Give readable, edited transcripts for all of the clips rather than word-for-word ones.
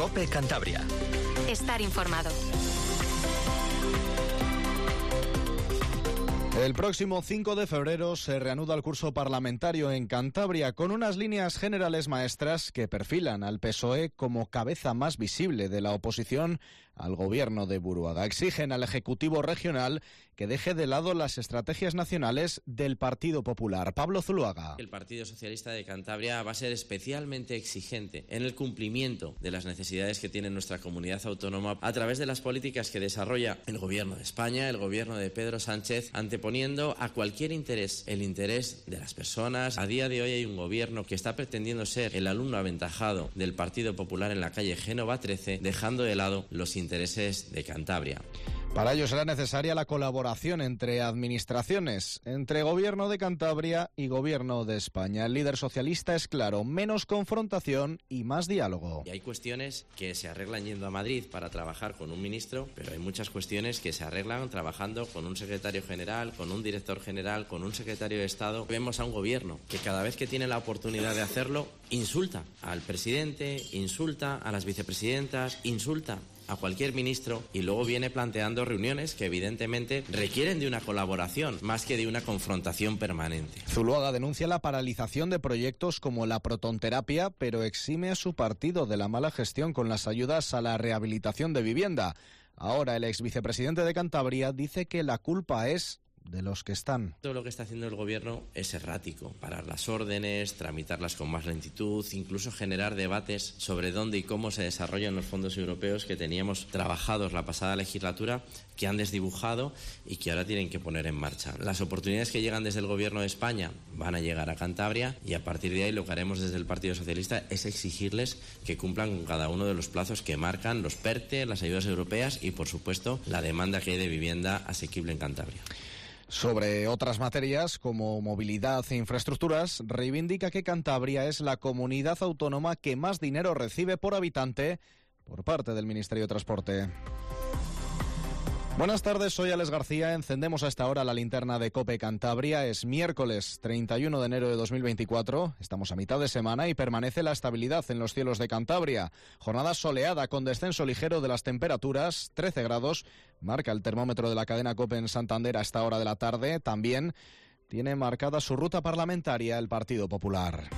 COPE Cantabria. Estar informado. El próximo 5 de febrero se reanuda el curso parlamentario en Cantabria con unas líneas generales maestras que perfilan al PSOE como cabeza más visible de la oposición al gobierno de Buruaga. Exigen al Ejecutivo Regional que deje de lado las estrategias nacionales del Partido Popular. Pablo Zuluaga. El Partido Socialista de Cantabria va a ser especialmente exigente en el cumplimiento de las necesidades que tiene nuestra comunidad autónoma a través de las políticas que desarrolla el Gobierno de España, el Gobierno de Pedro Sánchez, anteponiendo a cualquier interés el interés de las personas. A día de hoy hay un gobierno que está pretendiendo ser el alumno aventajado del Partido Popular en la calle Génova 13, dejando de lado los intereses de Cantabria. Para ello será necesaria la colaboración entre administraciones, entre Gobierno de Cantabria y Gobierno de España. El líder socialista es claro, menos confrontación y más diálogo. Y hay cuestiones que se arreglan yendo a Madrid para trabajar con un ministro, pero hay muchas cuestiones que se arreglan trabajando con un secretario general, con un director general, con un secretario de Estado. Vemos a un gobierno que cada vez que tiene la oportunidad de hacerlo, insulta al presidente, insulta a las vicepresidentas, insulta a cualquier ministro y luego viene planteando reuniones que evidentemente requieren de una colaboración más que de una confrontación permanente. Zuluaga denuncia la paralización de proyectos como la protonterapia, pero exime a su partido de la mala gestión con las ayudas a la rehabilitación de vivienda. Ahora el ex vicepresidente de Cantabria dice que la culpa es de los que están. Todo lo que está haciendo el gobierno es errático. Parar las órdenes, tramitarlas con más lentitud, incluso generar debates sobre dónde y cómo se desarrollan los fondos europeos que teníamos trabajados la pasada legislatura, que han desdibujado y que ahora tienen que poner en marcha. Las oportunidades que llegan desde el gobierno de España van a llegar a Cantabria y a partir de ahí lo que haremos desde el Partido Socialista es exigirles que cumplan con cada uno de los plazos que marcan los PERTE, las ayudas europeas y por supuesto la demanda que hay de vivienda asequible en Cantabria. Sobre otras materias como movilidad e infraestructuras, reivindica que Cantabria es la comunidad autónoma que más dinero recibe por habitante por parte del Ministerio de Transporte. Buenas tardes, soy Alex García. Encendemos a esta hora la linterna de COPE Cantabria. Es miércoles 31 de enero de 2024. Estamos a mitad de semana y permanece la estabilidad en los cielos de Cantabria. Jornada soleada con descenso ligero de las temperaturas, 13 grados. Marca el termómetro de la cadena COPE en Santander a esta hora de la tarde. También tiene marcada su ruta parlamentaria el Partido Popular.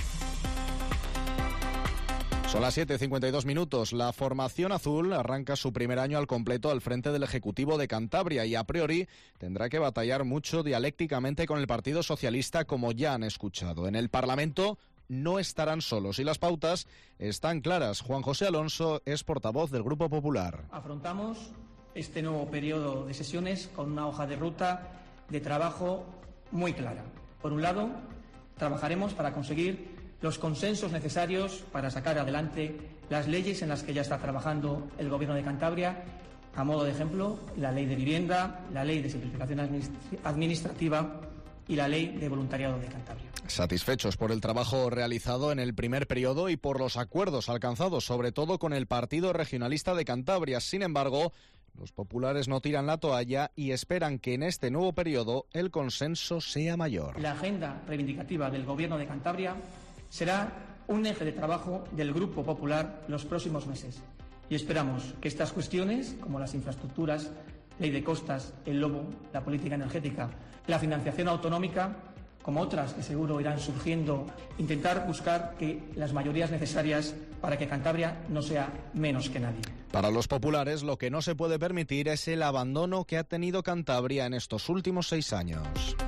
Son las 7:52 minutos. La formación azul arranca su primer año al completo al frente del Ejecutivo de Cantabria y a priori tendrá que batallar mucho dialécticamente con el Partido Socialista, como ya han escuchado. En el Parlamento no estarán solos y las pautas están claras. Juan José Alonso es portavoz del Grupo Popular. Afrontamos este nuevo periodo de sesiones con una hoja de ruta de trabajo muy clara. Por un lado, trabajaremos para conseguir los consensos necesarios para sacar adelante las leyes en las que ya está trabajando el Gobierno de Cantabria. A modo de ejemplo, la Ley de Vivienda, la Ley de Simplificación Administrativa y la Ley de Voluntariado de Cantabria. Satisfechos por el trabajo realizado en el primer periodo y por los acuerdos alcanzados, sobre todo con el Partido Regionalista de Cantabria. Sin embargo, los populares no tiran la toalla y esperan que en este nuevo periodo el consenso sea mayor. La agenda reivindicativa del Gobierno de Cantabria será un eje de trabajo del Grupo Popular los próximos meses y esperamos que estas cuestiones, como las infraestructuras, ley de costas, el lobo, la política energética, la financiación autonómica, como otras que seguro irán surgiendo, intentar buscar que las mayorías necesarias para que Cantabria no sea menos que nadie. Para los populares, lo que no se puede permitir es el abandono que ha tenido Cantabria en estos últimos 6 años.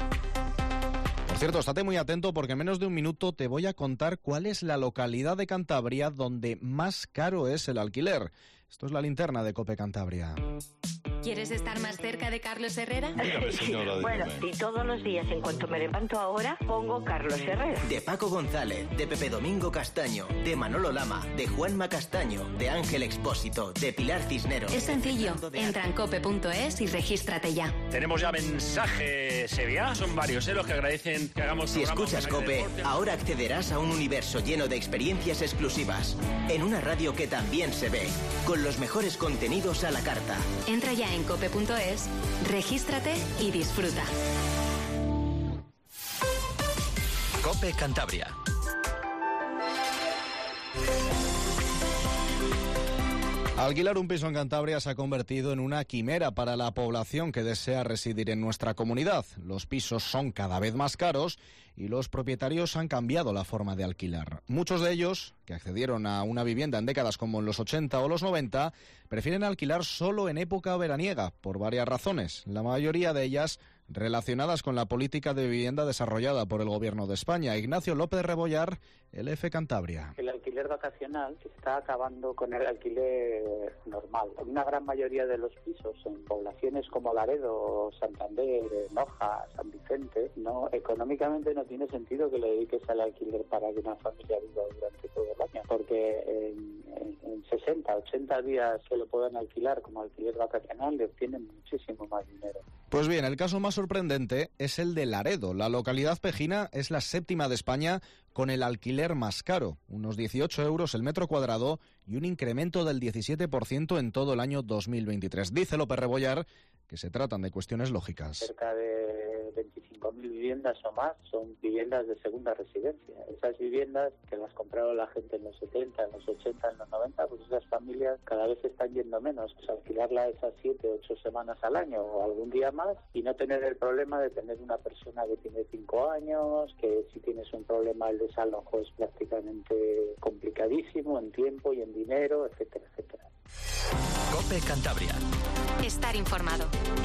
Por cierto, estate muy atento porque en menos de un minuto te voy a contar cuál es la localidad de Cantabria donde más caro es el alquiler. Esto es la linterna de COPE Cantabria. ¿Quieres estar más cerca de Carlos Herrera? Dígame, señora, Bueno, y todos los días, en cuanto me levanto ahora, pongo Carlos Herrera. De Paco González, de Pepe Domingo Castaño, de Manolo Lama, de Juanma Castaño, de Ángel Expósito, de Pilar Cisneros. Es sencillo. Entra en cope.es y regístrate ya. Tenemos ya mensajes, Sevilla. Son varios, los que agradecen que hagamos. Si escuchas COPE, ahora accederás a un universo lleno de experiencias exclusivas. En una radio que también se ve, con los mejores contenidos a la carta. Entra ya en cope.es, regístrate y disfruta. COPE Cantabria. Alquilar un piso en Cantabria se ha convertido en una quimera para la población que desea residir en nuestra comunidad. Los pisos son cada vez más caros y los propietarios han cambiado la forma de alquilar. Muchos de ellos, que accedieron a una vivienda en décadas como en los 80 o los 90, prefieren alquilar solo en época veraniega, por varias razones. La mayoría de ellas relacionadas con la política de vivienda desarrollada por el Gobierno de España. Ignacio López Rebollar, LF Cantabria. El alquiler vacacional está acabando con el alquiler normal. Una gran mayoría de los pisos en poblaciones como Laredo, Santander, Noja, San Vicente, económicamente no tiene sentido que le dediques al alquiler para que una familia viva durante todo el año, porque en 60, 80 días que lo puedan alquilar como alquiler vacacional le obtienen muchísimo más dinero. Pues bien, el caso más sorprendente es el de Laredo. La localidad pejina es la séptima de España con el alquiler más caro, unos 18 euros el metro cuadrado y un incremento del 17% en todo el año 2023. Dice López Rebollar que se tratan de cuestiones lógicas. Cerca de 25.000 viviendas o más son viviendas de segunda residencia. Esas viviendas que las compraron la gente en los 70, en los 80, en los 90, pues esas familias cada vez están yendo menos. Pues alquilarla esas 7, 8 semanas al año o algún día más y no tener el problema de tener una persona que tiene 5 años, que si tienes un problema el desalojo es prácticamente complicadísimo en tiempo y en dinero, etcétera, etcétera. COPE Cantabria. Estar informado.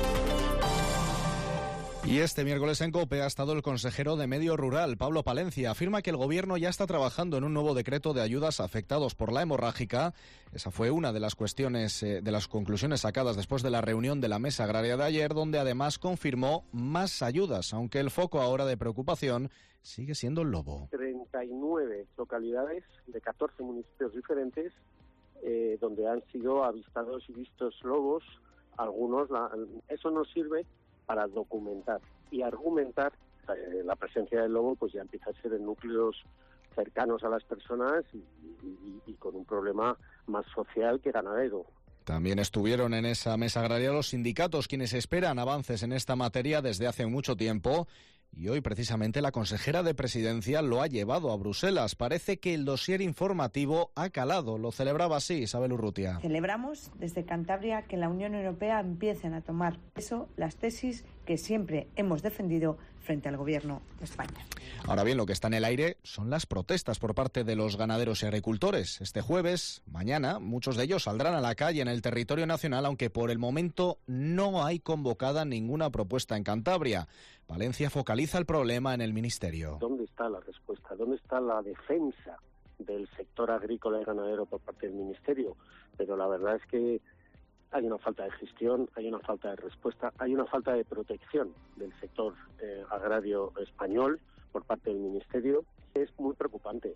Y este miércoles en COPE ha estado el consejero de Medio Rural, Pablo Palencia. Afirma que el Gobierno ya está trabajando en un nuevo decreto de ayudas a afectados por la hemorrágica. Esa fue una de las cuestiones, de las conclusiones sacadas después de la reunión de la Mesa Agraria de ayer, donde además confirmó más ayudas, aunque el foco ahora de preocupación sigue siendo el lobo. 39 localidades de 14 municipios diferentes donde han sido avistados y vistos lobos. Algunos, eso nos sirve para documentar y argumentar. La presencia del lobo pues ya empieza a ser en núcleos cercanos a las personas y con un problema más social que ganadero. También estuvieron en esa mesa agraria los sindicatos, quienes esperan avances en esta materia desde hace mucho tiempo. Y hoy, precisamente, la consejera de Presidencia lo ha llevado a Bruselas. Parece que el dossier informativo ha calado. Lo celebraba así Isabel Urrutia. Celebramos desde Cantabria que en la Unión Europea empiecen a tomar peso las tesis que siempre hemos defendido frente al Gobierno de España. Ahora bien, lo que está en el aire son las protestas por parte de los ganaderos y agricultores. Este jueves, mañana, muchos de ellos saldrán a la calle en el territorio nacional, aunque por el momento no hay convocada ninguna propuesta en Cantabria. Palencia focaliza el problema en el Ministerio. ¿Dónde está la respuesta? ¿Dónde está la defensa del sector agrícola y ganadero por parte del Ministerio? Pero la verdad es que hay una falta de gestión, hay una falta de respuesta, hay una falta de protección del sector agrario español por parte del Ministerio. Es muy preocupante.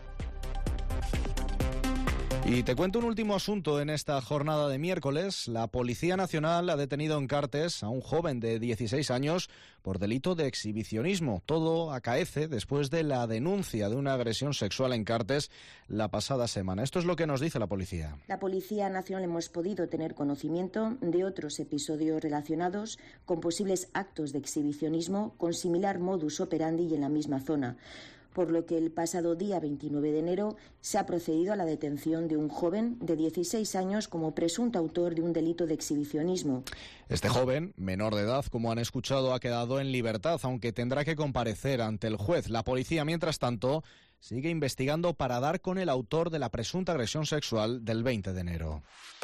Y te cuento un último asunto en esta jornada de miércoles. La Policía Nacional ha detenido en Cartes a un joven de 16 años por delito de exhibicionismo. Todo acaece después de la denuncia de una agresión sexual en Cartes la pasada semana. Esto es lo que nos dice la policía. La Policía Nacional hemos podido tener conocimiento de otros episodios relacionados con posibles actos de exhibicionismo con similar modus operandi y en la misma zona, por lo que el pasado día 29 de enero se ha procedido a la detención de un joven de 16 años como presunto autor de un delito de exhibicionismo. Este joven, menor de edad, como han escuchado, ha quedado en libertad, aunque tendrá que comparecer ante el juez. La policía, mientras tanto, sigue investigando para dar con el autor de la presunta agresión sexual del 20 de enero.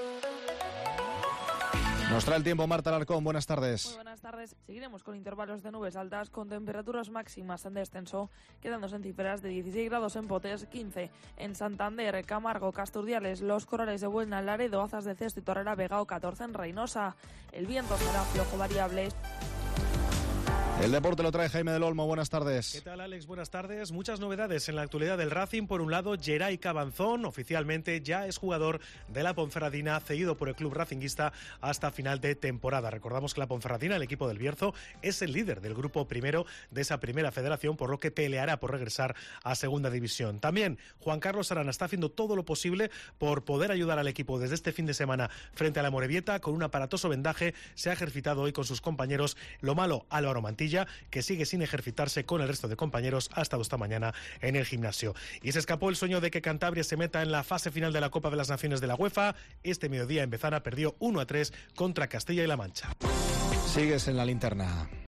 Nos trae el tiempo Marta Alarcón, buenas tardes. Muy buenas tardes. Seguiremos con intervalos de nubes altas con temperaturas máximas en descenso, quedándose en cifras de 16 grados en Potes, 15 en Santander, Camargo, Casturdiales, Los Corrales de Buelna, Laredo, Azas de Cesto y Torrera Vega, 14 en Reynosa. El viento será flojo variable. El deporte lo trae Jaime del Olmo, buenas tardes. ¿Qué tal, Alex? Buenas tardes. Muchas novedades en la actualidad del Racing. Por un lado, Geray Cabanzón, oficialmente ya es jugador de la Ponferradina, cedido por el club racinguista hasta final de temporada. Recordamos que la Ponferradina, el equipo del Bierzo, es el líder del grupo primero de esa primera federación, por lo que peleará por regresar a segunda división. También Juan Carlos Arana está haciendo todo lo posible por poder ayudar al equipo desde este fin de semana frente a la Amorebieta. Con un aparatoso vendaje se ha ejercitado hoy con sus compañeros. Lo malo, Álvaro Mantilla plantilla, que sigue sin ejercitarse con el resto de compañeros. Ha estado esta mañana en el gimnasio. Y se escapó el sueño de que Cantabria se meta en la fase final de la Copa de las Naciones de la UEFA. Este mediodía en Bezana perdió 1-3 contra Castilla y La Mancha. Sigues en la linterna.